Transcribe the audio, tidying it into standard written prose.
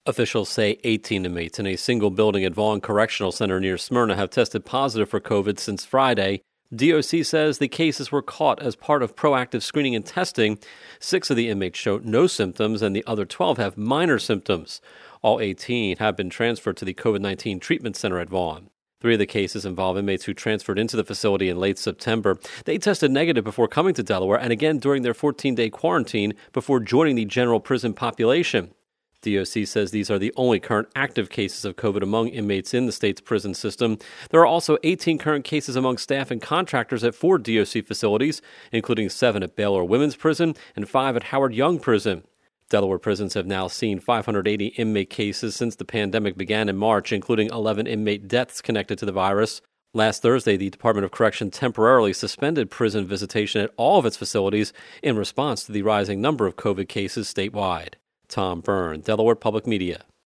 Officials say 18 inmates in a single building at Vaughn Correctional Center near Smyrna have tested positive for COVID since Friday. DOC says the cases were caught as part of proactive screening and testing. 6 of the inmates showed no symptoms, and the other 12 have minor symptoms. All 18 have been transferred to the COVID-19 treatment center at Vaughn. 3 of the cases involve inmates who transferred into the facility in late September. They tested negative before coming to Delaware and again during their 14-day quarantine before joining the general prison population. DOC says these are the only current active cases of COVID among inmates in the state's prison system. There are also 18 current cases among staff and contractors at 4 DOC facilities, including 7 at Baylor Women's Prison and 5 at Howard Young Prison. Delaware prisons have now seen 580 inmate cases since the pandemic began in March, including 11 inmate deaths connected to the virus. Last Thursday, the Department of Correction temporarily suspended prison visitation at all of its facilities in response to the rising number of COVID cases statewide. Tom Byrne, Delaware Public Media.